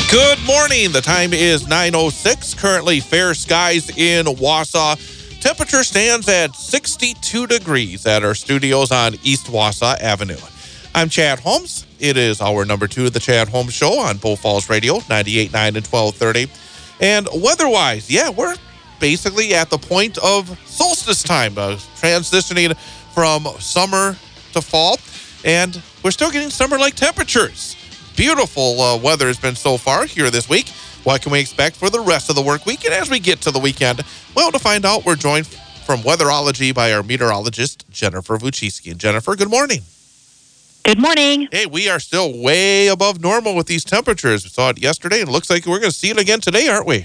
Good morning. The time is 9:06. Currently fair skies in Wausau. Temperature stands at 62 degrees at our studios on East Wausau Avenue. I'm Chad Holmes. It is hour number 2 of the Chad Holmes Show on Bull Falls Radio, 98.9 and 1230. And weather-wise, we're basically at the point of solstice time, transitioning from summer to fall, and we're still getting summer-like temperatures. Beautiful weather has been so far here this week. What can we expect for the rest of the work week? And as we get to the weekend, well, to find out, we're joined from Weatherology by our meteorologist, Jennifer Vuchiski. And Jennifer, good morning. Good morning. Hey, we are still way above normal with these temperatures. We saw it yesterday, and it looks like we're going to see it again today, aren't we?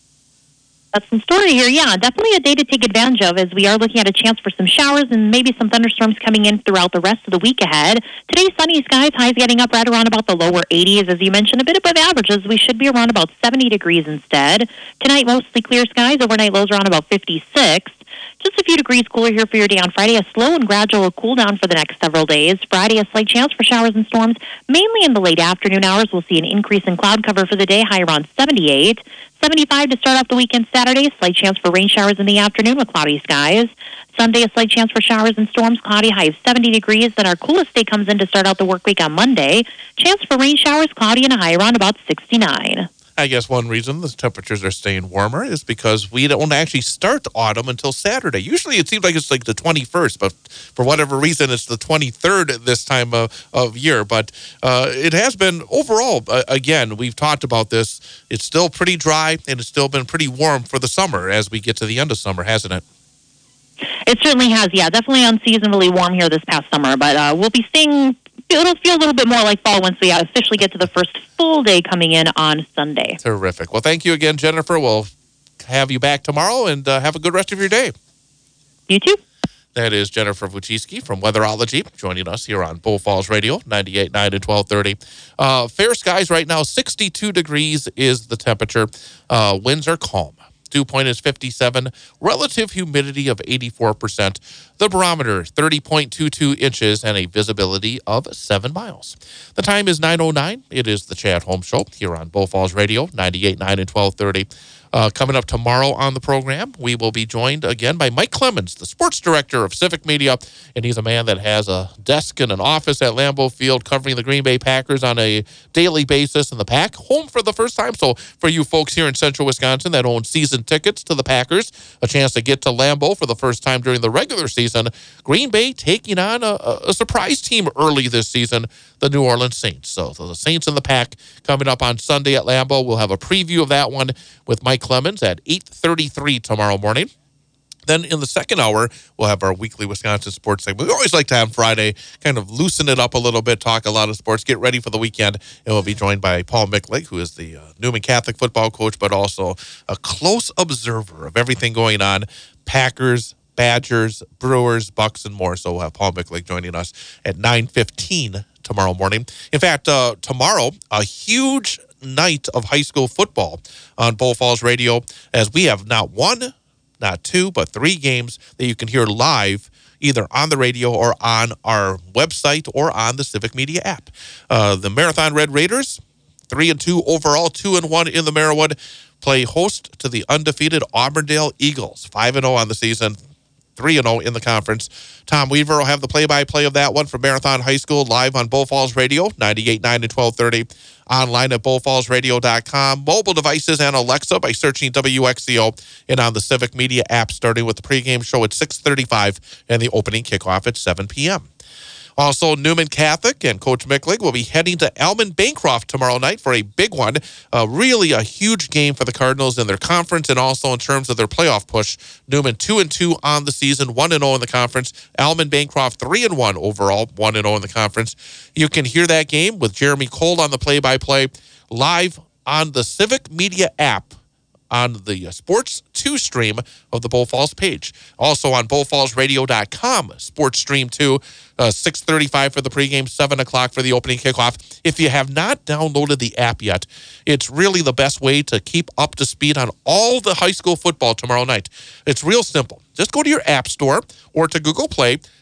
That's some story here. Yeah, definitely a day to take advantage of, as we are looking at a chance for some showers and maybe some thunderstorms coming in throughout the rest of the week ahead. Today's sunny skies, highs getting up right around about the lower 80s. As you mentioned, a bit above averages. We should be around about 70 degrees instead. Tonight, mostly clear skies. Overnight lows around about 56. Just a few degrees cooler here for your day on Friday. A slow and gradual cool down for the next several days. Friday, a slight chance for showers and storms, mainly in the late afternoon hours. We'll see an increase in cloud cover for the day, high around 78. 75 to start off the weekend Saturday. Slight chance for rain showers in the afternoon with cloudy skies. Sunday, a slight chance for showers and storms, cloudy, high of 70 degrees. Then our coolest day comes in to start out the work week on Monday. Chance for rain showers, cloudy, and a high around about 69. I guess one reason the temperatures are staying warmer is because we don't actually start autumn until Saturday. Usually it seems like it's like the 21st, but for whatever reason, it's the 23rd this time of year. But it has been overall, again, we've talked about this. It's still pretty dry, and it's still been pretty warm for the summer as we get to the end of summer, hasn't it? It certainly has, yeah. Definitely unseasonably warm here this past summer, but we'll be seeing... It'll feel a little bit more like fall once we officially get to the first full day coming in on Sunday. Terrific. Well, thank you again, Jennifer. We'll have you back tomorrow, and have a good rest of your day. You too. That is Jennifer Vuchiski from Weatherology joining us here on Bull Falls Radio, 98.9 and 1230. Fair skies right now, 62 degrees is the temperature. Winds are calm. Dew point is 57, relative humidity of 84%. The barometer, 30.22 inches, and a visibility of 7 miles. The time is 9:09. It is the Chad Holmes Show here on Bull Falls Radio, 98.9 and 1230. Coming up tomorrow on the program, we will be joined again by Mike Clemens, the sports director of Civic Media, and he's a man that has a desk and an office at Lambeau Field covering the Green Bay Packers on a daily basis, and the Pack home for the first time. So for you folks here in central Wisconsin that own season tickets to the Packers, a chance to get to Lambeau for the first time during the regular season. Green Bay taking on a surprise team early this season, the New Orleans Saints. So the Saints and the Pack coming up on Sunday at Lambeau. We'll have a preview of that one with Mike Clemens at 8:33 tomorrow morning. Then in the second hour, we'll have our weekly Wisconsin sports segment. We always like to have Friday, kind of loosen it up a little bit, talk a lot of sports, get ready for the weekend. And we'll be joined by Paul Micklig, who is the Newman Catholic football coach, but also a close observer of everything going on. Packers, Badgers, Brewers, Bucks, and more. So we'll have Paul Micklig joining us at 9:15 tomorrow morning. In fact, tomorrow, a huge night of high school football on Bull Falls Radio, as we have not one, not two, but 3 games that you can hear live either on the radio or on our website or on the Civic Media app. The Marathon Red Raiders, 3-2 overall, 2-1 in the Merriwood, play host to the undefeated Auburndale Eagles, 5-0 on the season, 3-0 in the conference. Tom Weaver will have the play-by-play of that one from Marathon High School live on Bull Falls Radio, 98.9 and 1230. Online at bullfallsradio.com. Mobile devices and Alexa by searching WXCO, and on the Civic Media app, starting with the pregame show at 6:35 and the opening kickoff at 7 p.m. Also, Newman Catholic and Coach Micklig will be heading to Elman-Bancroft tomorrow night for a big one. Really a huge game for the Cardinals in their conference and also in terms of their playoff push. Newman 2-2 on the season, 1-0 in the conference. Elman-Bancroft 3-1 overall, 1-0 in the conference. You can hear that game with Jeremy Cole on the play-by-play live on the Civic Media app on the Sports 2 stream of the Bull Falls page. Also on bullfallsradio.com, Sports Stream 2, 6:35 for the pregame, 7 o'clock for the opening kickoff. If you have not downloaded the app yet, it's really the best way to keep up to speed on all the high school football tomorrow night. It's real simple. Just go to your app store or to Google Play,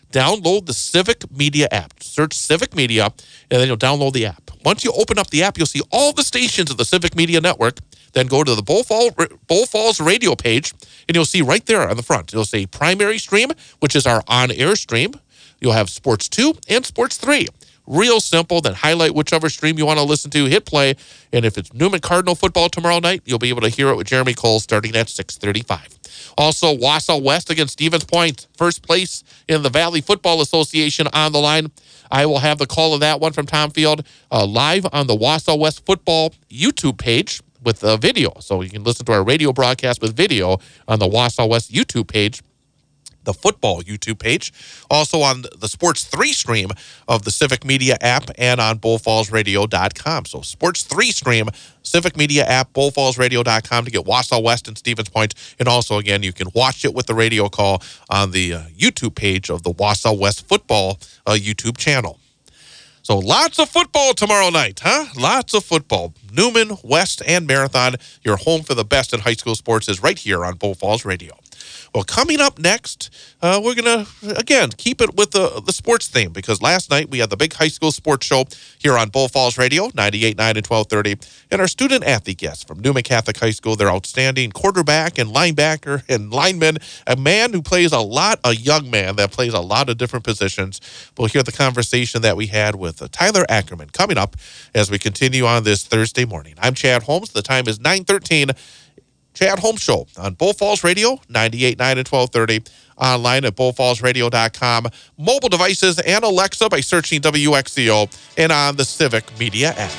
download the Civic Media app. Search Civic Media, and then you'll download the app. Once you open up the app, you'll see all the stations of the Civic Media Network. Then go to the Bull Falls radio page, and you'll see right there on the front, you'll say Primary Stream, which is our on-air stream. You'll have Sports 2 and Sports 3. Real simple. Then highlight whichever stream you want to listen to, hit play, and if it's Newman Cardinal football tomorrow night, you'll be able to hear it with Jeremy Cole starting at 6:35. Also, Wausau West against Stevens Point, first place in the Valley Football Association on the line. I will have the call of that one from Tom Field live on the Wausau West Football YouTube page with video. So you can listen to our radio broadcast with video on the Wausau West YouTube page, the football YouTube page, also on the Sports 3 stream of the Civic Media app and on bullfallsradio.com. So Sports 3 stream, Civic Media app, bullfallsradio.com to get Wausau West and Stevens Point. And also, again, you can watch it with the radio call on the YouTube page of the Wausau West Football YouTube channel. So lots of football tomorrow night, huh? Lots of football. Newman, West, and Marathon, your home for the best in high school sports is right here on Bull Falls Radio. Well, coming up next, we're going to, again, keep it with the sports theme, because last night we had the big high school sports show here on Bull Falls Radio, 98.9 and 1230, and our student-athlete guests from Newman Catholic High School, their outstanding quarterback and linebacker and lineman, a young man that plays a lot of different positions. We'll hear the conversation that we had with Tyler Ackerman coming up as we continue on this Thursday morning. I'm Chad Holmes. The time is 9:13. Chad Holmes Show on Bull Falls Radio, 98.9 and 1230, online at bullfallsradio.com, mobile devices and Alexa by searching WXCO, and on the Civic Media app.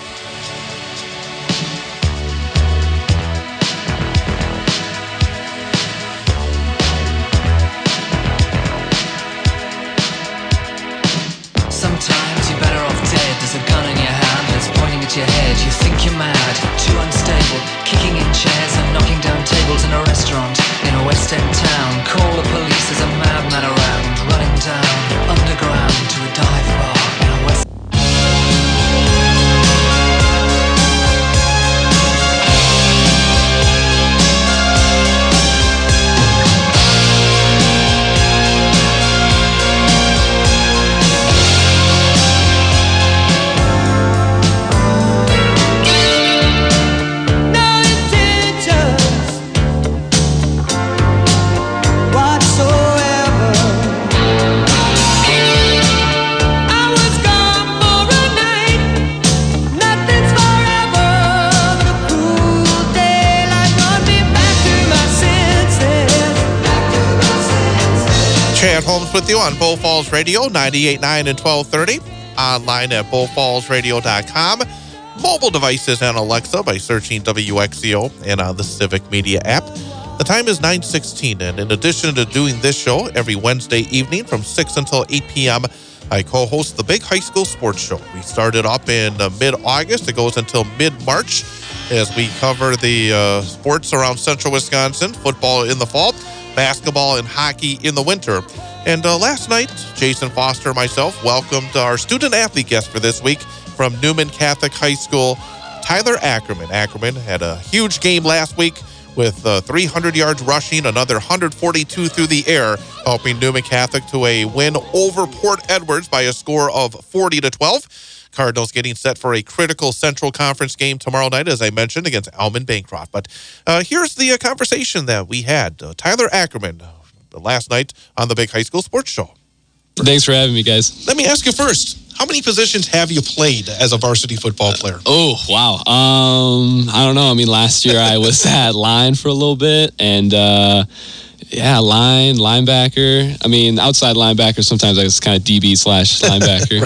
Sometimes you're better off dead. There's a gun in your hand that's pointing at your head. You think you're mad, too unstable, kicking in chairs and knocking down tables in a restaurant in a West End town. Call the police, there's a madman around, running down underground to a dive bar in a West. Chad Holmes with you on Bull Falls Radio, 98.9 and 1230, online at bullfallsradio.com, mobile devices and Alexa by searching WXCO, and on the Civic Media app. The time is 9:16, and in addition to doing this show every Wednesday evening from 6 until 8 p.m., I co-host the Big High School Sports Show. We started up in mid-August. It goes until mid-March as we cover the sports around central Wisconsin, football in the fall, basketball and hockey in the winter. And last night, Jason Foster and myself welcomed our student-athlete guest for this week from Newman Catholic High School, Tyler Ackerman. Ackerman had a huge game last week with 300 yards rushing, another 142 through the air, helping Newman Catholic to a win over Port Edwards by a score of 40-12. Cardinals getting set for a critical Central Conference game tomorrow night, as I mentioned, against Almond Bancroft. But here's the conversation that we had. Tyler Ackerman, last night on the Big High School Sports Show. Thanks for having me, guys. Let me ask you first, how many positions have you played as a varsity football player? Oh, wow. I don't know. I mean, last year I was at line for a little bit, and linebacker. I mean, outside linebacker, sometimes I was kind of DB/linebacker.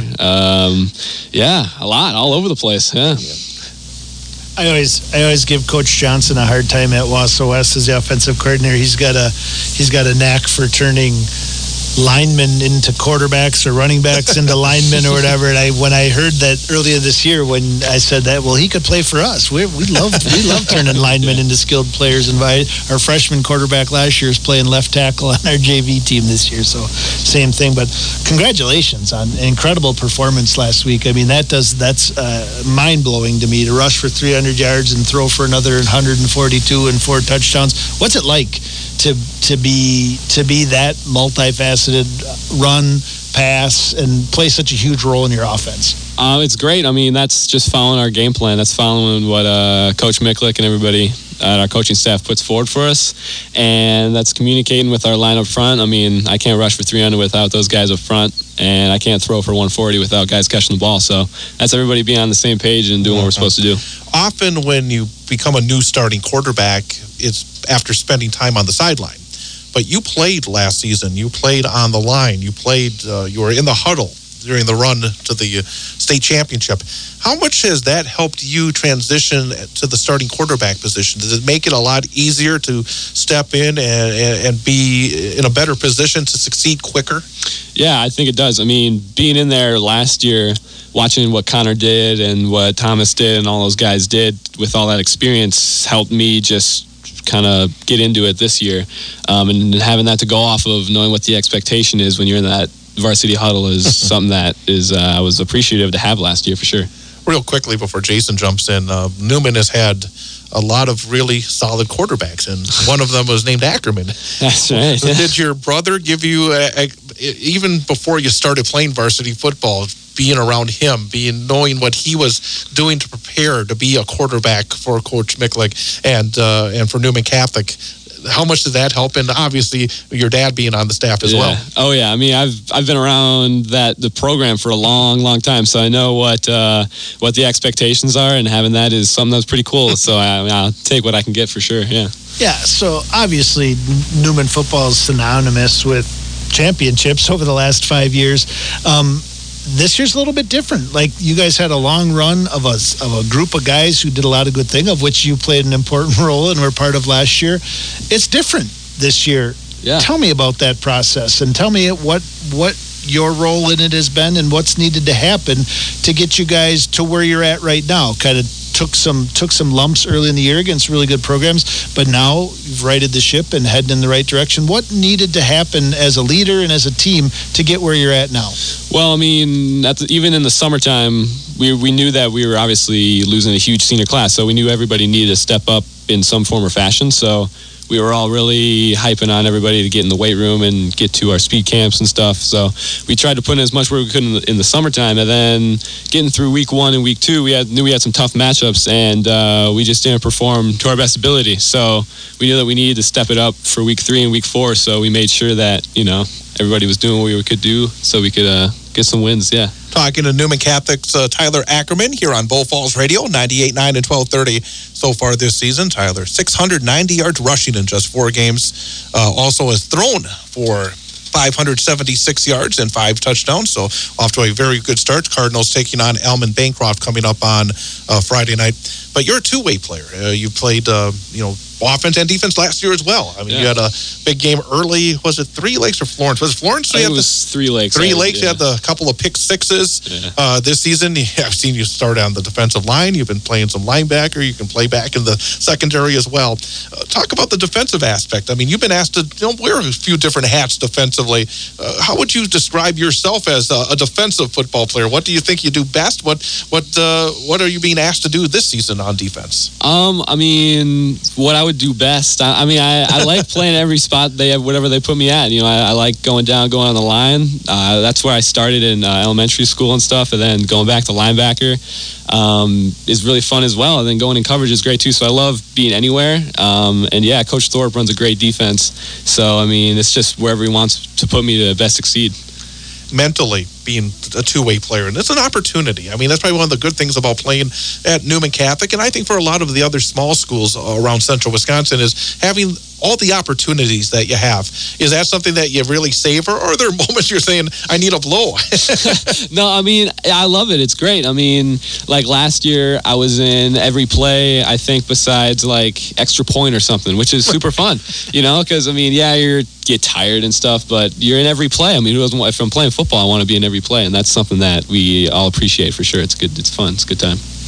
A lot, all over the place. Yeah. I always give Coach Johnson a hard time at Wausau West as the offensive coordinator. He's got a knack for turning linemen into quarterbacks or running backs into linemen or whatever. And when I heard that earlier this year, when I said that, well, he could play for us. We love turning linemen into skilled players. And our freshman quarterback last year is playing left tackle on our JV team this year. So same thing. But congratulations on an incredible performance last week. I mean, that's mind blowing to me to rush for 300 yards and throw for another 142 and 4 touchdowns. What's it like to be that multifaceted multifaceted run, pass, and play such a huge role in your offense? It's great. I mean, that's just following our game plan. That's following what Coach Miklick and everybody at our coaching staff puts forward for us. And that's communicating with our line up front. I mean, I can't rush for 300 without those guys up front, and I can't throw for 140 without guys catching the ball. So that's everybody being on the same page and doing what we're supposed to do. Often when you become a new starting quarterback, it's after spending time on the sideline. But you played last season. You played on the line. You played. You were in the huddle during the run to the state championship. How much has that helped you transition to the starting quarterback position? Does it make it a lot easier to step in and be in a better position to succeed quicker? Yeah, I think it does. I mean, being in there last year, watching what Connor did and what Thomas did and all those guys did with all that experience helped me just kind of get into it this year. And having that to go off of, knowing what the expectation is when you're in that varsity huddle is something that is I was appreciative to have last year for sure. Real quickly before Jason jumps in, Newman has had a lot of really solid quarterbacks, and one of them was named Ackerman. That's right. Did your brother give you, even before you started playing varsity football, being around him, knowing what he was doing to prepare to be a quarterback for Coach Miklick and for Newman Catholic, how much did that help? And obviously, your dad being on the staff as well. Oh yeah, I mean, I've been around the program for a long, long time, so I know what the expectations are, and having that is something that's pretty cool. So I'll take what I can get for sure. Yeah. Yeah. So obviously, Newman football is synonymous with championships over the last 5 years. This year's a little bit different. Like, you guys had a long run of a group of guys who did a lot of good things, of which you played an important role and were part of last year. It's different this year. Yeah. Tell me about that process, and tell me what your role in it has been and what's needed to happen to get you guys to where you're at right now. Kind of took some lumps early in the year against really good programs, but now you've righted the ship and heading in the right direction. What needed to happen as a leader and as a team to get where you're at now? Well, I mean, even in the summertime, we knew that we were obviously losing a huge senior class, so we knew everybody needed to step up in some form or fashion. So we were all really hyping on everybody to get in the weight room and get to our speed camps and stuff. So we tried to put in as much work we could in the summertime. And then getting through week 1 and week 2, knew we had some tough matchups, and we just didn't perform to our best ability. So we knew that we needed to step it up for week 3 and week 4. So we made sure that, everybody was doing what we could do so we could get some wins. Yeah. Talking to Newman Catholic's Tyler Ackerman here on Bull Falls Radio, 98.9 and 1230 so far this season. Tyler, 690 yards rushing in just 4 games. Also has thrown for 576 yards and 5 touchdowns. So off to a very good start. Cardinals taking on Elman Bancroft coming up on Friday night. But you're a two-way player. You played, offense and defense last year as well. I mean, You had a big game early. Was it 3 Lakes or Florence? Was it Florence? It was 3 Lakes. 3 Lakes. You had a couple of pick sixes this season. I've seen you start on the defensive line. You've been playing some linebacker. You can play back in the secondary as well. Talk about the defensive aspect. I mean, you've been asked to wear a few different hats defensively. How would you describe yourself as a defensive football player? What do you think you do best? What are you being asked to do this season on defense? I mean, what I would do best. I like playing every spot they have, whatever they put me at. I like going on the line. That's where I started in elementary school and stuff, and then going back to linebacker is really fun as well. And then going in coverage is great too. So I love being anywhere. Coach Thorpe runs a great defense. So it's just wherever he wants to put me to best succeed. Mentally being a two-way player, and it's an opportunity. I mean, that's probably one of the good things about playing at Newman Catholic, and I think for a lot of the other small schools around central Wisconsin, is having all the opportunities that you have. Is that something that you really savor, or are there moments you're saying, I need a blow? No, I love it. It's great. Like last year, I was in every play, I think, besides like extra point or something, which is super fun, because you get tired and stuff, but you're in every play. Who doesn't want, if I'm playing football, I want to be in every play, and that's something that we all appreciate for sure. It's good. It's fun. It's a good time.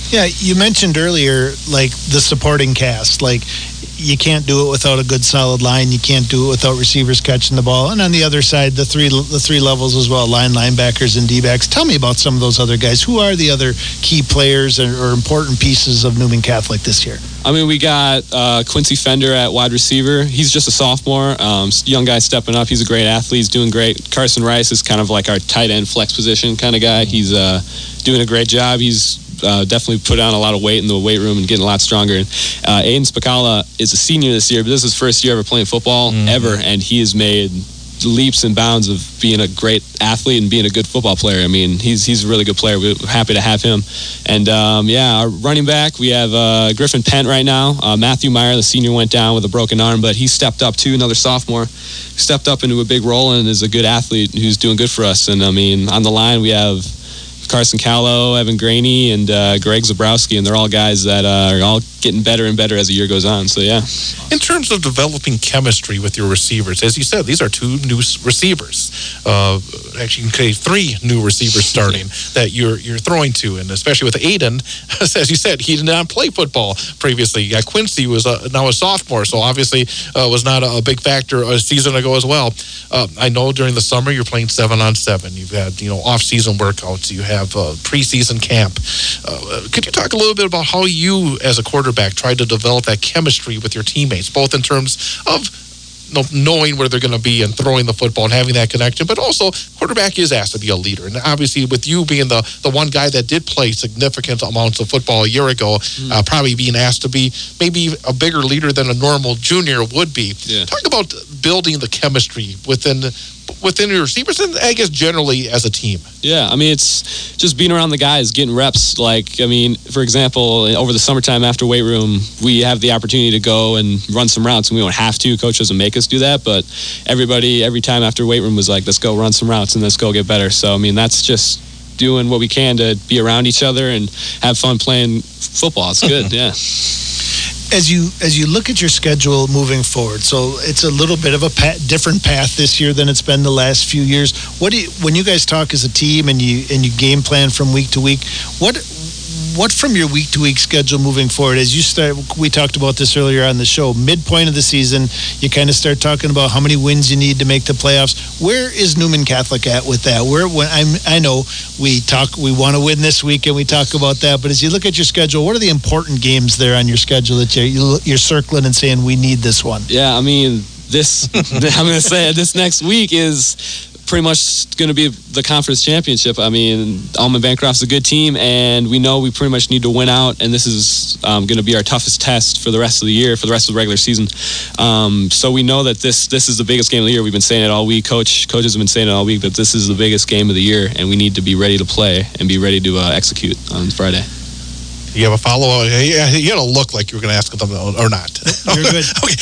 Yeah, you mentioned earlier, like, the supporting cast. Like, you can't do it without a good solid line. You can't do it without receivers catching the ball. And on the other side, the three levels as well, linebackers and D-backs. Tell me about some of those other guys. Who are the other key players or important pieces of Newman Catholic this year? I mean, we got Quincy Fender at wide receiver. He's just a sophomore, young guy stepping up. He's a great athlete. He's doing great. Carson Rice is kind of like our tight end flex position kind of guy. He's doing a great job. He's definitely put on a lot of weight in the weight room and getting a lot stronger. And Aiden Spicala is a senior this year, but this is his first year ever playing football ever, and he has made leaps and bounds of being a great athlete and being a good football player. I mean, he's a really good player. We're happy to have him. And our running back, we have Griffin Pent right now. Matthew Meyer, the senior, went down with a broken arm, but he stepped up too, another sophomore, stepped up into a big role and is a good athlete who's doing good for us. And I mean, on the line we have Carson Callow, Evan Graney, and Greg Zabrowski, and they're all guys that are all getting better and better as the year goes on. So, yeah. In terms of developing chemistry with your receivers, as you said, these are two new receivers. Actually, you can say three new receivers starting that you're throwing to, and especially with Aiden, as you said, he did not play football previously. Quincy was now a sophomore, so obviously was not a big factor a season ago as well. I know during the summer you're playing 7-on-7. You've had off-season workouts. You have preseason camp. Could you talk a little bit about how you, as a quarterback, tried to develop that chemistry with your teammates, both in terms of knowing where they're going to be and throwing the football and having that connection, but also quarterback is asked to be a leader. And obviously with you being the one guy that did play significant amounts of football a year ago, probably being asked to be maybe a bigger leader than a normal junior would be. Yeah. Talk about building the chemistry within your receivers and I guess generally as a team. Yeah, I mean, it's just being around the guys, getting reps. Like, I mean, for example, over the summertime after weight room, we have the opportunity to go and run some routes, and we don't have to. Coach doesn't make us do that, but everybody, every time after weight room was like, let's go run some routes and let's go get better. So, I mean, that's just doing what we can to be around each other and have fun playing football. It's good, yeah. As you look at your schedule moving forward, so it's a little bit of a different path this year than it's been the last few years. When you guys talk as a team and you game plan from week to week, what from your week to week schedule moving forward, as you start, we talked about this earlier on the show, midpoint of the season, you kind of start talking about how many wins you need to make the playoffs. Where is Newman Catholic at with that? I know we want to win this week and we talk about that, but as you look at your schedule, what are the important games there on your schedule that you're circling and saying we need this one? Yeah, I mean, I'm going to say this next week is pretty much going to be the conference championship. I mean, Alma Bancroft's a good team, and we know we pretty much need to win out, and this is going to be our toughest test for the rest of the year, for the rest of the regular season. So we know that this is the biggest game of the year. We've been saying it all week. Coaches have been saying it all week, that this is the biggest game of the year, and we need to be ready to play and be ready to execute on Friday. You have a follow-up? You had to look like you were going to ask them or not. You're good.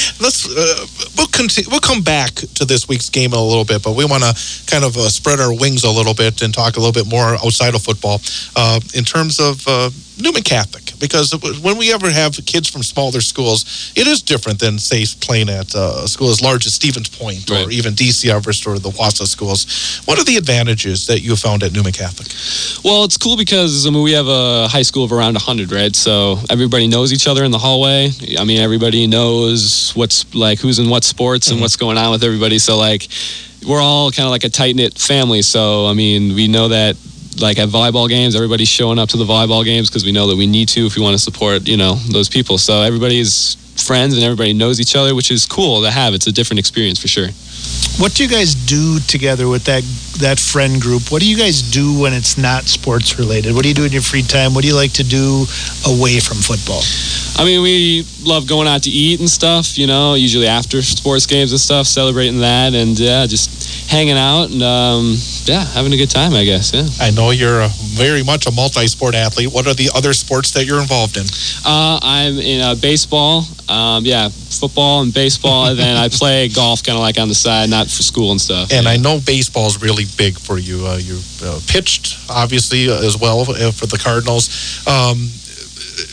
Okay, we'll come back to this week's game in a little bit, but we want to kind of spread our wings a little bit and talk a little bit more outside of football in terms of Newman Catholic, because when we ever have kids from smaller schools, it is different than, say, playing at a school as large as Stevens Point or even DC Everest or the Wausau schools. What are the advantages that you found at Newman Catholic? Well, it's cool because, I mean, we have a high school of around 100, right? So everybody knows each other in the hallway. I mean, everybody knows who's in what sports and what's going on with everybody. So, like, we're all kind of like a tight-knit family. So, I mean, we know that, like, at volleyball games, everybody's showing up to the volleyball games because we know that we need to if we want to support, those people. So everybody's friends and everybody knows each other, which is cool to have. It's a different experience for sure. What do you guys do together with that friend group? What do you guys do when it's not sports related? What do you do in your free time? What do you like to do away from football? I mean, we love going out to eat and stuff, usually after sports games and stuff, celebrating that, and just hanging out and having a good time, I guess. Yeah. I know you're very much a multi-sport athlete. What are the other sports that you're involved in? I'm in baseball, football and baseball, and then I play golf kind of like on the side, not for school and stuff. And I know baseball is really big for you. You pitched, obviously, as well for the Cardinals.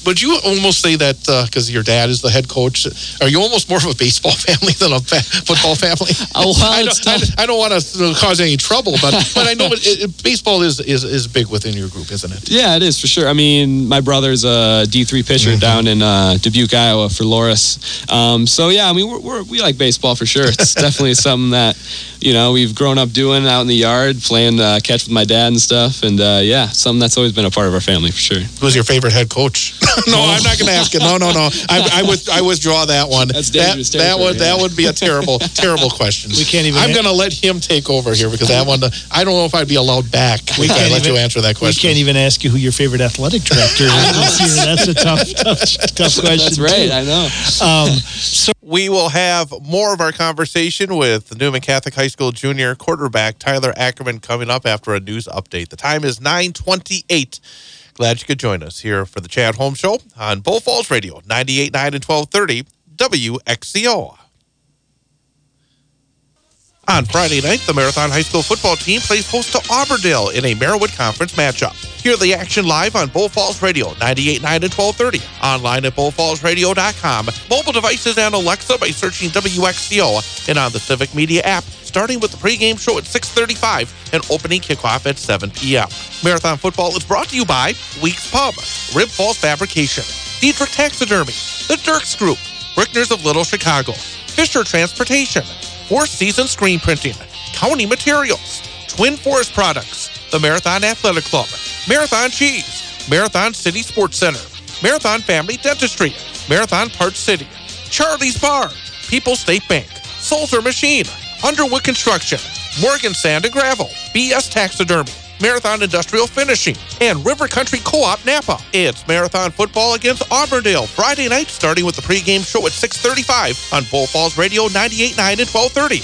would you almost say that because your dad is the head coach, are you almost more of a baseball family than a football family? Well, I don't want to cause any trouble, but I know baseball is big within your group, isn't it? Yeah, it is for sure. I mean, my brother's a D3 pitcher down in Dubuque, Iowa for Loris. So yeah, I mean, we like baseball for sure. It's definitely something that we've grown up doing out in the yard, playing catch with my dad and stuff. And yeah, something that's always been a part of our family for sure. Who's your favorite head coach? No, I'm not going to ask it. No. I withdraw that one. That's dangerous. That would be a terrible question. We can't even. I'm going to let him take over here because that one. I don't know if I'd be allowed back. We can't let you answer that question. We can't even ask you who your favorite athletic director is. That's a tough question. That's right. Too. I know. So we will have more of our conversation with Newman Catholic High School junior quarterback Tyler Ackerman coming up after a news update. The time is 9:28. Glad you could join us here for the Chad Holmes Show on Bull Falls Radio, 98.9 and 1230 WXCO. On Friday night, the Marathon High School football team plays host to Auburndale in a Merriwood Conference matchup. Hear the action live on Bull Falls Radio, 98.9 and 1230. Online at bullfallsradio.com. Mobile devices and Alexa by searching WXCO and on the Civic Media app, starting with the pregame show at 6:35 and opening kickoff at 7 p.m. Marathon football is brought to you by Weeks Pub, Rib Falls Fabrication, Diedrich Taxidermy, The Dirks Group, Brickners of Little Chicago, Fisher Transportation, Four Seasons Screen Printing, County Materials, Twin Forest Products, the Marathon Athletic Club, Marathon Cheese, Marathon City Sports Center, Marathon Family Dentistry, Marathon Parts City, Charlie's Bar, People's State Bank, Sulzer Machine, Underwood Construction, Morgan Sand and Gravel, BS Taxidermy, Marathon Industrial Finishing, and River Country Co-op Napa. It's Marathon football against Auburndale Friday night, starting with the pregame show at 6:35 on Bull Falls Radio 98.9 and 1230.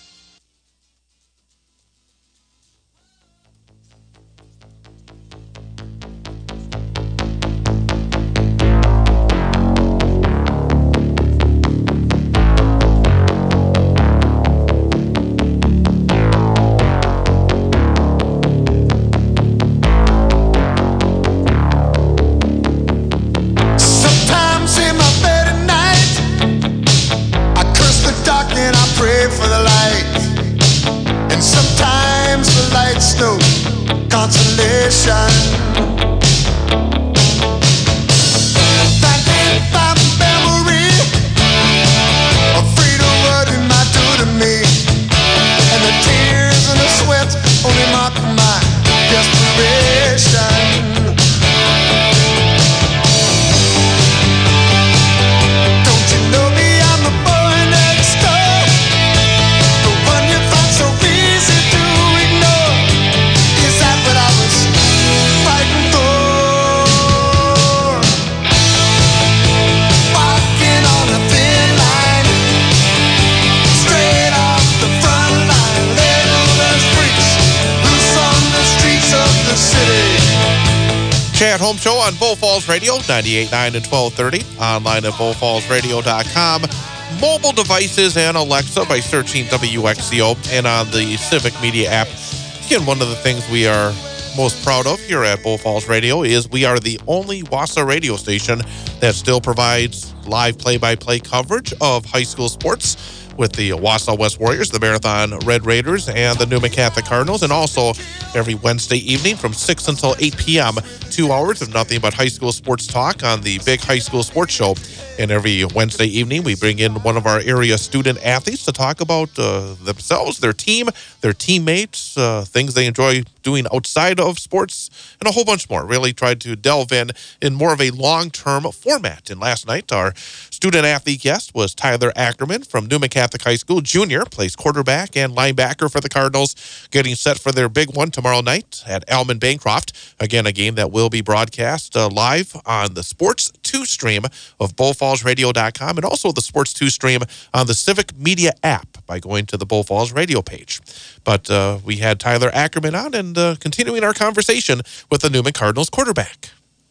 Home Show on Bull Falls Radio, 98.9 and 1230. Online at bullfallsradio.com. Mobile devices and Alexa by searching WXCO and on the Civic Media app. Again, one of the things we are most proud of here at Bull Falls Radio is we are the only WASA radio station that still provides live play-by-play coverage of high school sports with the Wausau West Warriors, the Marathon Red Raiders, and the Newman Catholic Cardinals. And also every Wednesday evening from 6 until 8 p.m., 2 hours of nothing but high school sports talk on the Big High School Sports Show. And every Wednesday evening, we bring in one of our area student athletes to talk about themselves, their team, their teammates, things they enjoy doing outside of sports, and a whole bunch more. Really tried to delve in more of a long-term format. And last night, our student athlete guest was Tyler Ackerman from Newman Catholic High School Junior, plays quarterback and linebacker for the Cardinals, getting set for their big one tomorrow night at Alman Bancroft. Again, a game that will be broadcast live on the Sports 2 stream of bullfallsradio.com and also the Sports 2 stream on the Civic Media app by going to the Bull Falls Radio page. But we had Tyler Ackerman on and continuing our conversation with the Newman Cardinals quarterback.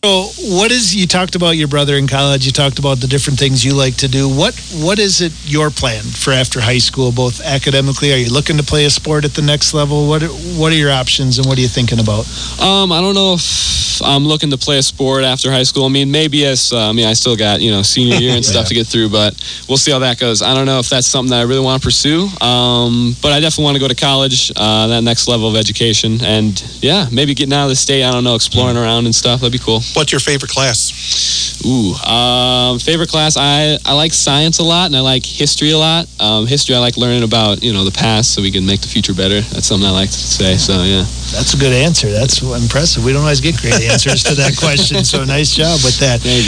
So, you talked about your brother in college, you talked about the different things you like to do. What is it your plan for after high school, both academically? Are you looking to play a sport at the next level? What are your options and what are you thinking about? I don't know if I'm looking to play a sport after high school. I mean, maybe I still got, senior year and stuff to get through, but we'll see how that goes. I don't know if that's something that I really want to pursue, but I definitely want to go to college, that next level of education, and maybe getting out of the state, I don't know, exploring around and stuff. That'd be cool. What's your favorite class? Favorite class, I like science a lot, and I like history a lot. History, I like learning about, the past so we can make the future better. That's something I like to say, so yeah. That's a good answer. That's impressive. We don't always get great answers to that question, so nice job with that. Thank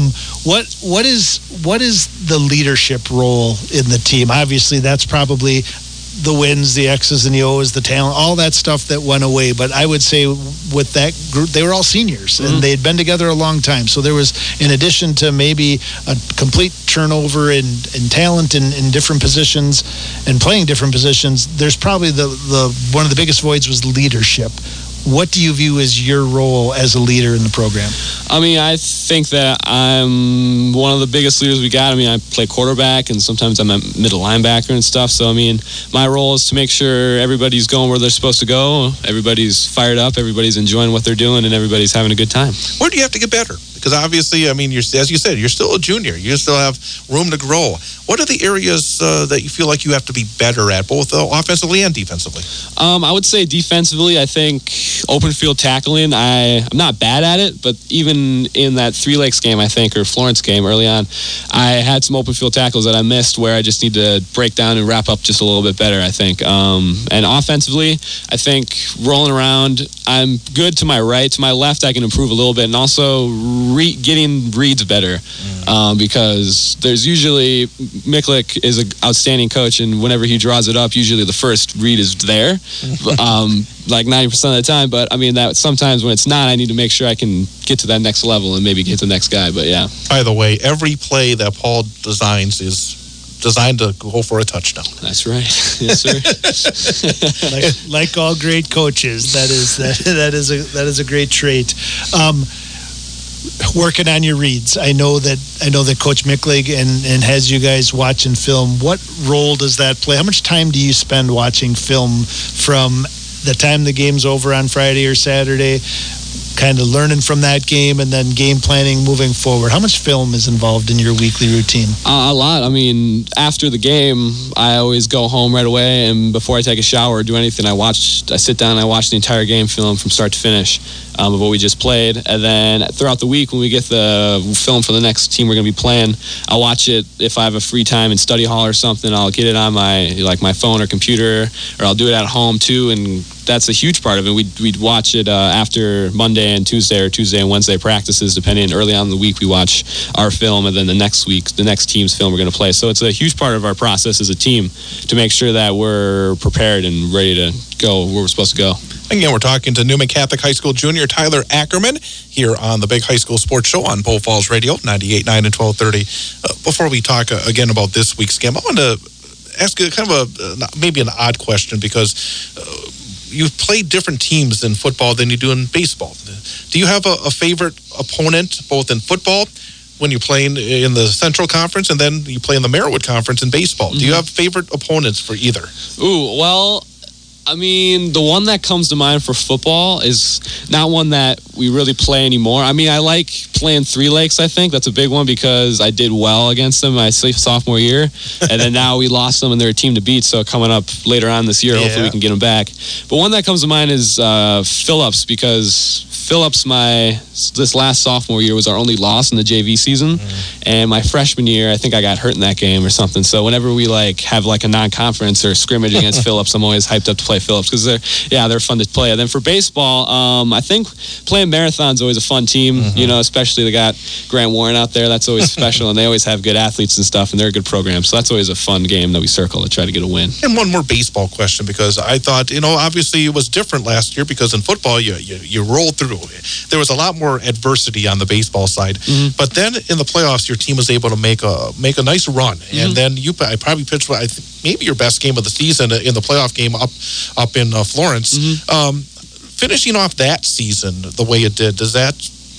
you. What is the leadership role in the team? Obviously, that's probably the wins, the X's and the O's, the talent, all that stuff that went away. But I would say with that group, they were all seniors and they had been together a long time. So there was, in addition to maybe a complete turnover in talent in different positions and playing different positions, there's probably the one of the biggest voids was leadership. What do you view as your role as a leader in the program? I mean, I think that I'm one of the biggest leaders we got. I mean, I play quarterback, and sometimes I'm a middle linebacker and stuff. So, I mean, my role is to make sure everybody's going where they're supposed to go, everybody's fired up, everybody's enjoying what they're doing, and everybody's having a good time. Where do you have to get better? Because obviously, I mean, as you said, you're still a junior. You still have room to grow. What are the areas that you feel like you have to be better at, both offensively and defensively? I would say defensively, I think open field tackling, I'm not bad at it, but even in that Three Lakes game, I think, or Florence game early on, I had some open field tackles that I missed where I just need to break down and wrap up just a little bit better, I think. And offensively, I think rolling around, I'm good to my right. To my left, I can improve a little bit, and also getting reads better because there's usually Miklik is an outstanding coach, and whenever he draws it up, usually the first read is there, like 90% of the time. But I mean, that sometimes when it's not, I need to make sure I can get to that next level and maybe get to the next guy. But yeah. By the way, every play that Paul designs is designed to go for a touchdown. That's right. Yes, sir. like all great coaches, that is a great trait. Working on your reads, I know that Coach Miklig and has you guys watching film. What role does that play? How much time do you spend watching film from the time the game's over on Friday or Saturday, kind of learning from that game and then game planning moving forward? How much film is involved in your weekly routine? A lot. I mean, after the game, I always go home right away, and before I take a shower or do anything, I sit down and I watch the entire game film from start to finish of what we just played. And then throughout the week, when we get the film for the next team we're going to be playing, I'll watch it if I have a free time in study hall or something. I'll get it on my phone or computer, or I'll do it at home too, and that's a huge part of it. We'd watch it after Monday and Tuesday, or Tuesday and Wednesday practices, depending. Early on in the week, we watch our film, and then the next week, the next team's film we're going to play. So it's a huge part of our process as a team to make sure that we're prepared and ready to go where we're supposed to go. Again, we're talking to Newman Catholic High School junior Tyler Ackerman here on the Big High School Sports Show on Bull Falls Radio, 98.9 and 1230. Before we talk again about this week's game, I want to ask you kind of maybe an odd question, because you've played different teams in football than you do in baseball. Do you have a favorite opponent, both in football, when you're playing in the Central Conference, and then you play in the Merriwood Conference in baseball? Do you have favorite opponents for either? Ooh, well, I mean, the one that comes to mind for football is not one that we really play anymore. I mean, I like playing Three Lakes, I think. That's a big one because I did well against them my sophomore year. And then now we lost them and they're a team to beat. So coming up later on this year, hopefully we can get them back. But one that comes to mind is Phillips, because Phillips, this last sophomore year, was our only loss in the JV season. And my freshman year, I think I got hurt in that game or something. So whenever we have a non-conference or scrimmage against Phillips, I'm always hyped up to play Phillips because they're fun to play. And then for baseball, I think playing Marathon's always a fun team. Especially they got Grant Warren out there. That's always special, and they always have good athletes and stuff, and they're a good program. So that's always a fun game that we circle to try to get a win. And one more baseball question, because I thought, obviously it was different last year because in football you rolled through. There was a lot more adversity on the baseball side, but then in the playoffs, your team was able to make a nice run, and then I probably pitched I think maybe your best game of the season in the playoff game up in Florence. Finishing off that season the way it did, does that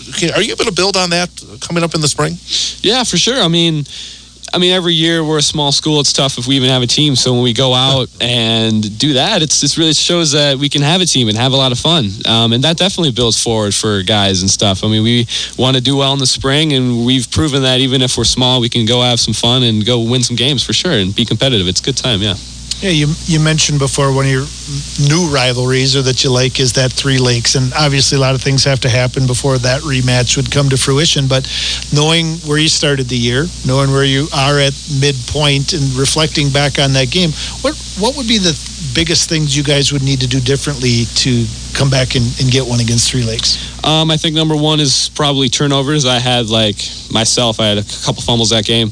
Are you able to build on that coming up in the spring? Yeah, for sure. I mean, every year we're a small school. It's tough if we even have a team. So when we go out and do that, it really shows that we can have a team and have a lot of fun. And that definitely builds forward for guys and stuff. I mean, we want to do well in the spring, and we've proven that even if we're small, we can go have some fun and go win some games for sure and be competitive. It's a good time, yeah. Yeah, you mentioned before one of your new rivalries or that you like is that Three Lakes, and obviously a lot of things have to happen before that rematch would come to fruition, but knowing where you started the year, knowing where you are at midpoint and reflecting back on that game, what would be the biggest things you guys would need to do differently to come back and get one against Three Lakes? I think number one is probably turnovers. I had a couple fumbles that game,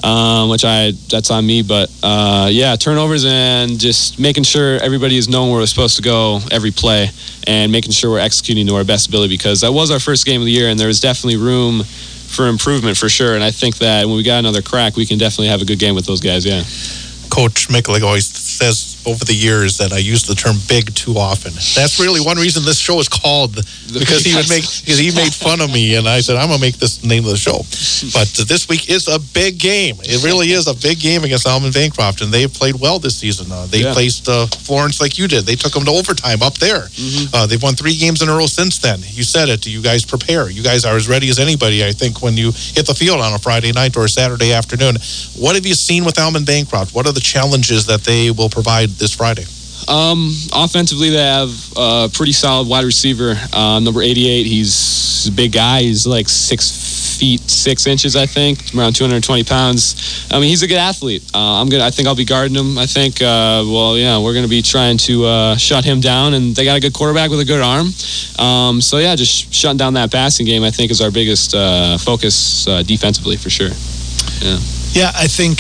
that's on me. But turnovers and just making sure everybody is knowing where we're supposed to go every play and making sure we're executing to our best ability, because that was our first game of the year and there was definitely room for improvement for sure. And I think that when we got another crack, we can definitely have a good game with those guys, yeah. Coach Miklik always says over the years that I use the term big too often. That's really one reason this show is called, because he made fun of me, and I said, I'm going to make this the name of the show. But this week is a big game. It really is a big game against Almond Bancroft, and they've played well this season. They placed Florence like you did. They took them to overtime up there. Mm-hmm. They've won 3 games in a row since then. You said it. You guys prepare. You guys are as ready as anybody, I think, when you hit the field on a Friday night or a Saturday afternoon. What have you seen with Almond Bancroft? What are the challenges that they will provide this Friday? Offensively, they have a pretty solid wide receiver. Number 88, he's a big guy. He's like 6 feet 6 inches, I think, around 220 pounds. I mean, he's a good athlete. I think I'll be guarding him. I think, we're going to be trying to shut him down, and they got a good quarterback with a good arm. Just shutting down that passing game, I think, is our biggest focus defensively for sure. Yeah, I think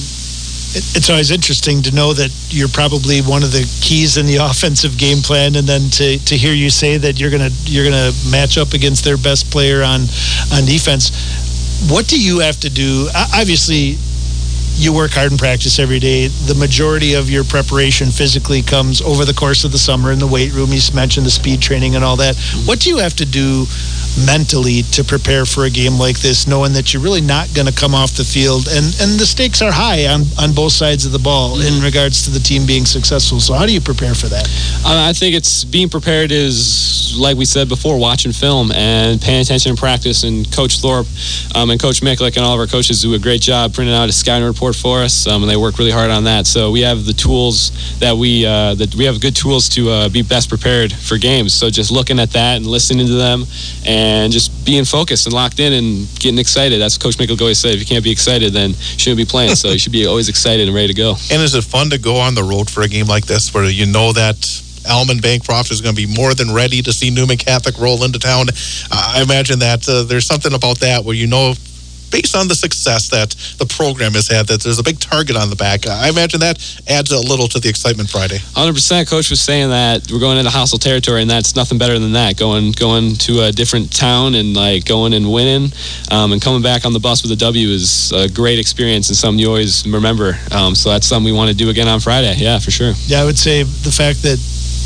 it's always interesting to know that you're probably one of the keys in the offensive game plan, and then to hear you say that you're gonna match up against their best player on defense. What do you have to do? Obviously, you work hard in practice every day. The majority of your preparation physically comes over the course of the summer in the weight room. You mentioned the speed training and all that. What do you have to do mentally to prepare for a game like this, knowing that you're really not going to come off the field and the stakes are high on both sides of the ball in regards to the team being successful? So how do you prepare for that? I think it's being prepared is, like we said before, watching film and paying attention in practice. And Coach Thorpe and Coach Miklik and all of our coaches do a great job printing out a scouting report for us, and they work really hard on that. So we have the tools that we have good tools to be best prepared for games. So just looking at that and listening to them and just being focused and locked in and getting excited. That's what Coach Miklik always said. If you can't be excited, then you shouldn't be playing. So you should be always excited and ready to go. And is it fun to go on the road for a game like this where you know that Almond Bancroft is going to be more than ready to see Newman Catholic roll into town? I imagine that there's something about that where you know, based on the success that the program has had, that there's a big target on the back. I imagine that adds a little to the excitement Friday. 100%. Coach was saying that we're going into hostile territory, and that's nothing better than that. Going to a different town and going and winning, and coming back on the bus with a W is a great experience and something you always remember. So that's something we want to do again on Friday. Yeah, for sure. Yeah, I would say the fact that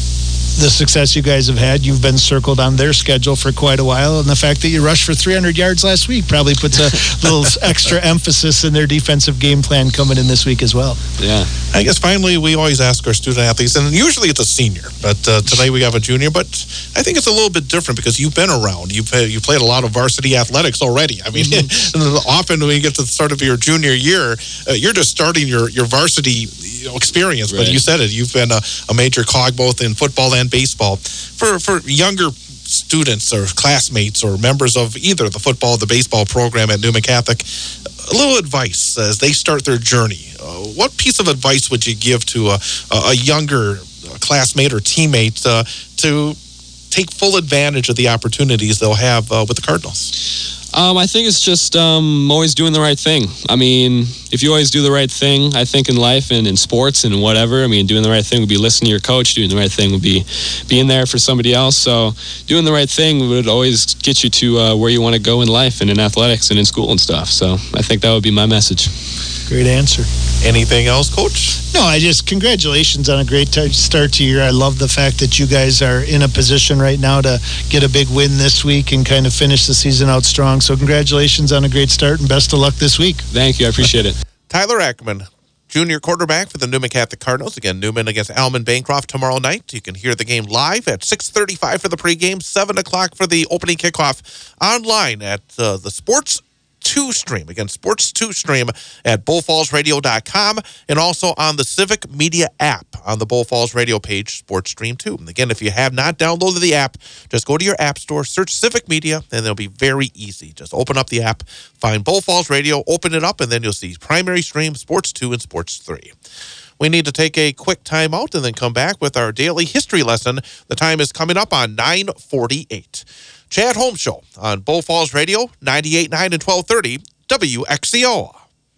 the success you guys have had, you've been circled on their schedule for quite a while, and the fact that you rushed for 300 yards last week probably puts a little extra emphasis in their defensive game plan coming in this week as well. Yeah. I guess finally we always ask our student athletes, and usually it's a senior, but today we have a junior, but I think it's a little bit different because you've been around. You played a lot of varsity athletics already. I mean, often when you get to the start of your junior year, you're just starting your varsity experience, but you said it. You've been a major cog both in football and baseball. For younger students or classmates or members of either the football or the baseball program at Newman Catholic, a little advice as they start their journey. What piece of advice would you give to a younger classmate or teammate to take full advantage of the opportunities they'll have with the Cardinals? I think it's just always doing the right thing. I mean, if you always do the right thing, I think in life and in sports and whatever, I mean, doing the right thing would be listening to your coach. Doing the right thing would be being there for somebody else. So doing the right thing would always get you to where you want to go in life and in athletics and in school and stuff. So I think that would be my message. Great answer. Anything else, Coach? No, congratulations on a great start to year. I love the fact that you guys are in a position right now to get a big win this week and kind of finish the season out strong. So congratulations on a great start and best of luck this week. Thank you. I appreciate it. Tyler Ackerman, junior quarterback for the Newman Catholic Cardinals. Again, Newman against Alman Bancroft tomorrow night. You can hear the game live at 6:35 for the pregame, 7 o'clock for the opening kickoff, online at the Sports 2 stream. Again, Sports 2 stream at bullfallsradio.com and also on the Civic Media app on the Bull Falls Radio page, Sports Stream 2. And again, if you have not downloaded the app, just go to your app store, search Civic Media, and it'll be very easy. Just open up the app, find Bull Falls Radio, open it up, and then you'll see Primary Stream, Sports 2, and Sports 3. We need to take a quick time out and then come back with our daily history lesson. The time is coming up on 9:48. Chad Holmes Show on Bull Falls Radio, 98.9 and 1230 WXCO.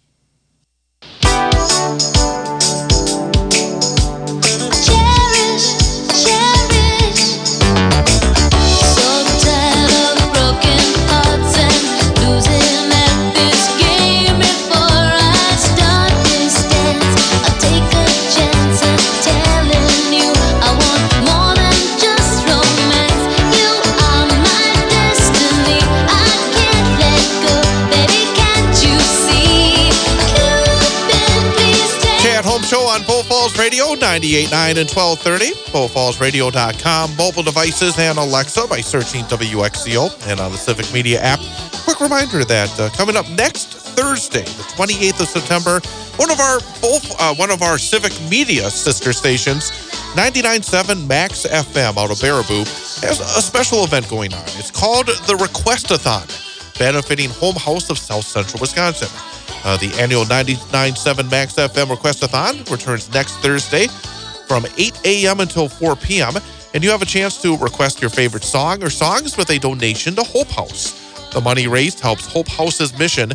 Show on Bull Falls Radio, 98.9 and 1230, bullfallsradio.com, mobile devices, and Alexa by searching WXCO, and on the Civic Media app. Quick reminder that coming up next Thursday, the 28th of September, one of our Civic Media sister stations, 99.7 Max FM out of Baraboo, has a special event going on. It's called the Request-a-thon, benefiting Home House of South Central Wisconsin. The annual 99.7 Max FM Request-a-thon returns next Thursday from 8 a.m. until 4 p.m., and you have a chance to request your favorite song or songs with a donation to Hope House. The money raised helps Hope House's mission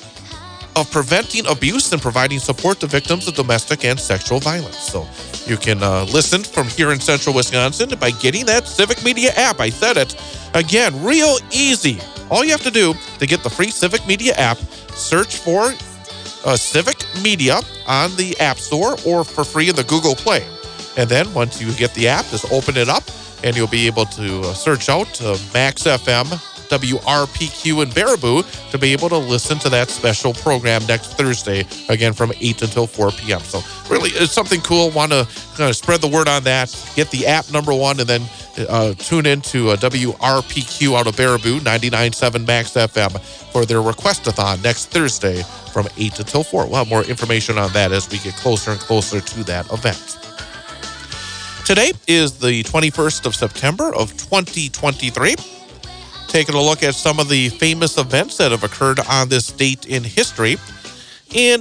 of preventing abuse and providing support to victims of domestic and sexual violence. So you can listen from here in Central Wisconsin by getting that Civic Media app. I said it. Again, real easy. All you have to do to get the free Civic Media app, search for Civic Media on the App Store or for free in the Google Play. And then once you get the app, just open it up and you'll be able to search out Max FM, WRPQ, and Baraboo to be able to listen to that special program next Thursday, again from 8 until 4 p.m. So really, it's something cool. Want to kind of spread the word on that. Get the app, number one, and then tune in to WRPQ out of Baraboo, 99.7 Max FM, for their Request-a-thon next Thursday from 8 until 4. We'll have more information on that as we get closer and closer to that event. Today is the 21st of September of 2023. Taking a look at some of the famous events that have occurred on this date in history. In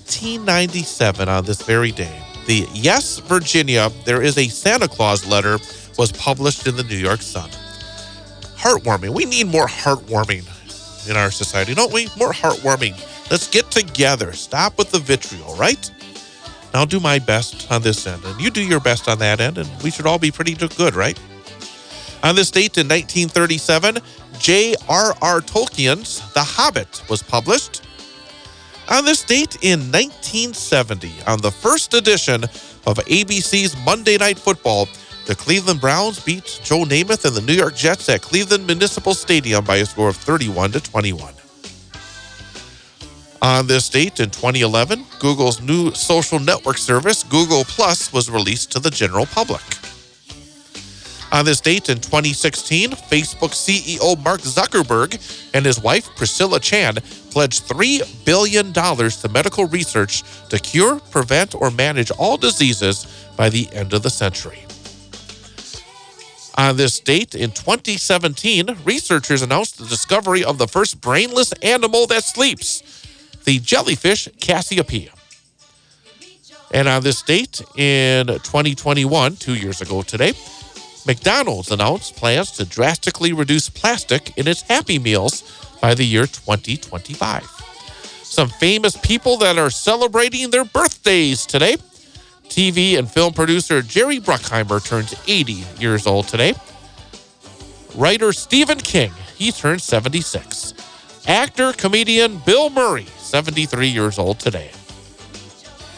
1897, on this very day, the Yes, Virginia, There Is a Santa Claus letter was published in the New York Sun. Heartwarming. We need more heartwarming in our society, don't we? More heartwarming. Let's get together. Stop with the vitriol, right? And I'll do my best on this end, and you do your best on that end, and we should all be pretty good, right? On this date in 1937, J.R.R. Tolkien's The Hobbit was published. On this date in 1970, on the first edition of ABC's Monday Night Football, the Cleveland Browns beat Joe Namath and the New York Jets at Cleveland Municipal Stadium by a score of 31-21. On this date in 2011, Google's new social network service, Google Plus, was released to the general public. On this date in 2016, Facebook CEO Mark Zuckerberg and his wife Priscilla Chan pledged $3 billion to medical research to cure, prevent, or manage all diseases by the end of the century. On this date in 2017, researchers announced the discovery of the first brainless animal that sleeps, the jellyfish Cassiopeia. And on this date in 2021, 2 years ago today, McDonald's announced plans to drastically reduce plastic in its Happy Meals by the year 2025. Some famous people that are celebrating their birthdays today. TV and film producer Jerry Bruckheimer turns 80 years old today. Writer Stephen King, he turns 76. Actor, comedian Bill Murray, 73 years old today.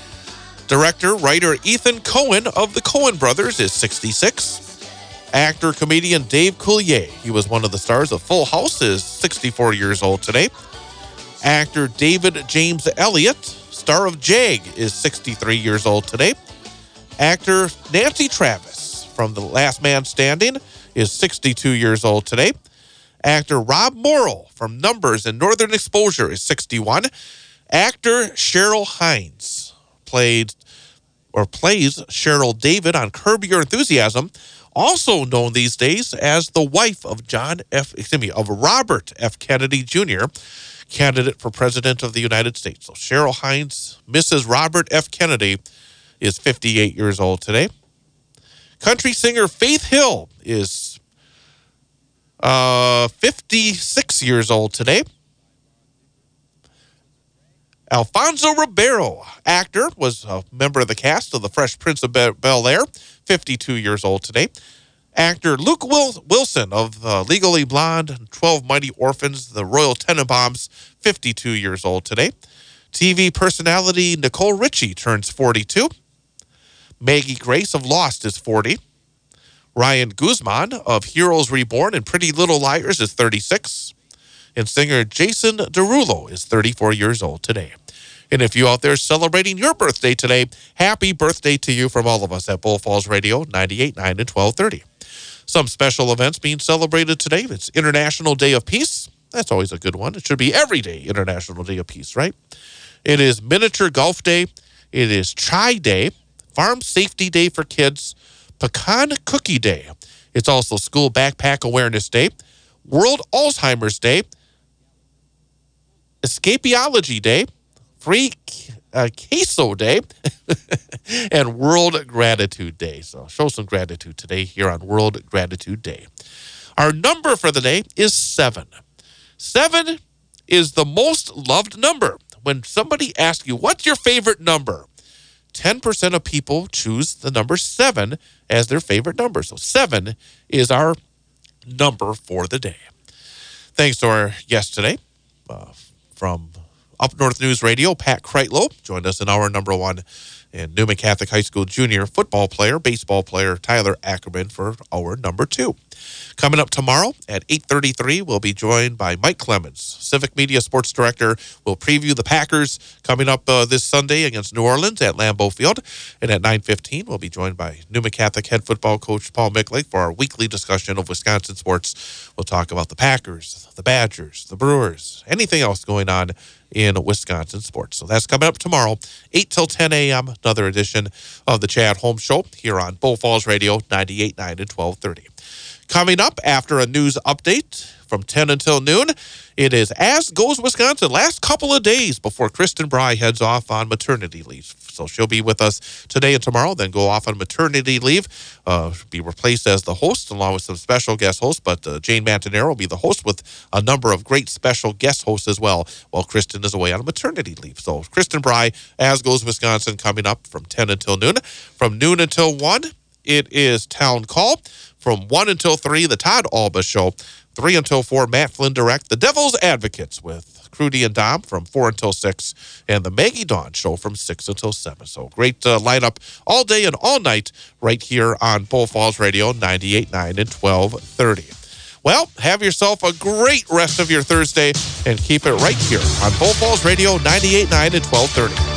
Director, writer Ethan Coen of the Coen Brothers is 66. Actor, comedian Dave Coulier, he was one of the stars of Full House, is 64 years old today. Actor David James Elliott, star of Jag, is 63 years old today. Actor Nancy Travis from The Last Man Standing is 62 years old today. Actor Rob Morrill from Numbers and Northern Exposure is 61. Actor Cheryl Hines plays Cheryl David on Curb Your Enthusiasm, also known these days as the wife of Robert F. Kennedy Jr., candidate for President of the United States. So Cheryl Hines, Mrs. Robert F. Kennedy, is 58 years old today. Country singer Faith Hill is 56 years old today. Alfonso Ribeiro, actor, was a member of the cast of The Fresh Prince of Bel-Air, 52 years old today. Actor Luke Wilson of Legally Blonde and 12 Mighty Orphans, The Royal Tenenbaums, 52 years old today. TV personality Nicole Richie turns 42. Maggie Grace of Lost is 40. Ryan Guzman of Heroes Reborn and Pretty Little Liars is 36. And singer Jason Derulo is 34 years old today. And if you out there celebrating your birthday today, happy birthday to you from all of us at Bull Falls Radio, 98.9 and 1230. Some special events being celebrated today. It's International Day of Peace. That's always a good one. It should be every day International Day of Peace, right? It is Miniature Golf Day. It is Chai Day, Farm Safety Day for Kids, Pecan Cookie Day. It's also School Backpack Awareness Day, World Alzheimer's Day, Escapeology Day, Free Queso Day, and World Gratitude Day. So show some gratitude today here on World Gratitude Day. Our number for the day is 7. 7 is the most loved number. When somebody asks you, what's your favorite number? 10% of people choose the number 7 as their favorite number. So 7 is our number for the day. Thanks to our guest today from Up North News Radio, Pat Kreitlow, joined us in hour number 1, and Newman Catholic High School junior football player, baseball player, Tyler Ackerman for hour number 2. Coming up tomorrow at 8:33, we'll be joined by Mike Clemens, Civic Media Sports Director. We'll preview the Packers coming up this Sunday against New Orleans at Lambeau Field. And at 9:15, we'll be joined by Newman Catholic head football coach Paul Mickley for our weekly discussion of Wisconsin sports. We'll talk about the Packers, the Badgers, the Brewers, anything else going on in Wisconsin sports. So that's coming up tomorrow, 8 till 10 a.m., another edition of the Chad Holmes Show here on Bull Falls Radio, 98.9 and 1230. Coming up after a news update from 10 until noon, it is As Goes Wisconsin. Last couple of days before Kristen Bry heads off on maternity leave. So she'll be with us today and tomorrow, then go off on maternity leave, be replaced as the host along with some special guest hosts. But Jane Mantanero will be the host with a number of great special guest hosts as well while Kristen is away on maternity leave. So Kristen Bry, As Goes Wisconsin, coming up from 10 until noon. From noon until 1, it is Town Call. From 1 until 3, the Todd Alba Show. 3 until 4, Matt Flynn Direct. The Devil's Advocates with Crudy and Dom from 4 until 6. And the Maggie Dawn Show from 6 until 7. So great lineup all day and all night right here on Bull Falls Radio, 98.9 and 1230. Well, have yourself a great rest of your Thursday and keep it right here on Bull Falls Radio, 98.9 and 1230.